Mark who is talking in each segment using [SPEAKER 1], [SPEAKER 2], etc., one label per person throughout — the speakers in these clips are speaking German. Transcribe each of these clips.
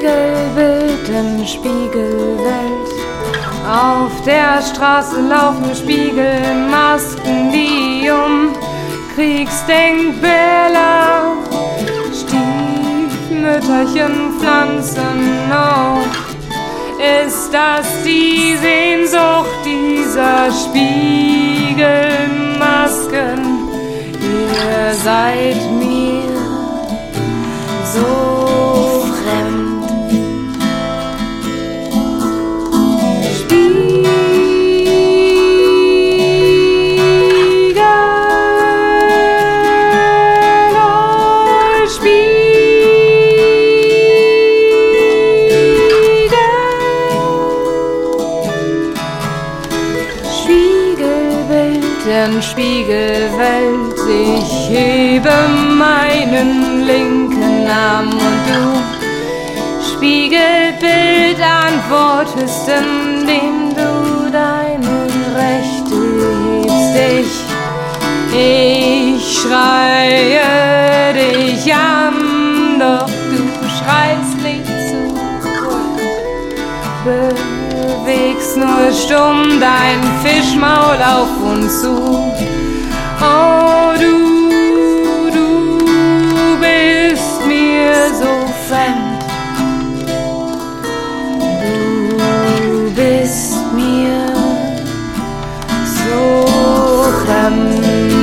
[SPEAKER 1] Spiegelbild in Spiegelwelt. Auf der Straße laufen Spiegelmasken, die um Kriegsdenkmäler Stiefmütterchen pflanzen. Oh, ist das die Sehnsucht dieser Spiegelmasken? Ihr seid mir so fremd. In Spiegelwelt, ich hebe meinen linken Arm und du Spiegelbild antwortest, indem du deine rechte hebst. Ich schreie dich an, doch du schreist nicht zurück. Bewegst nur stumm dein Fischmaul auf uns zu. Oh, du bist mir so fremd. Du bist mir so fremd.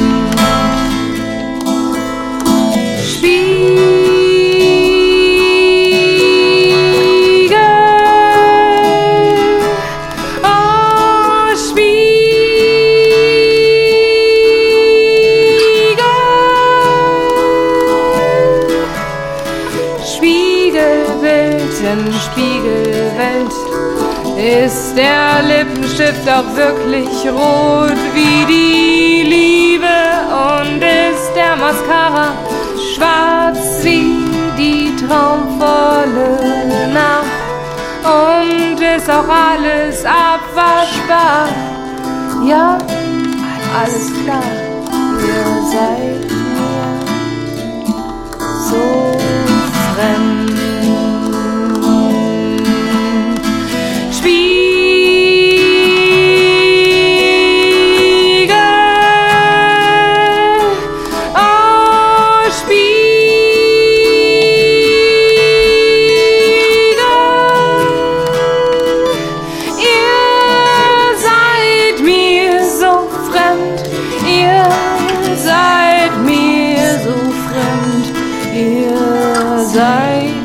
[SPEAKER 1] In Spiegelwelt ist der Lippenstift auch wirklich rot wie die Liebe und ist der Mascara schwarz wie die traumvolle Nacht und ist auch alles abwaschbar. Ja, alles klar, ihr seid mir so fremd. Ihr seid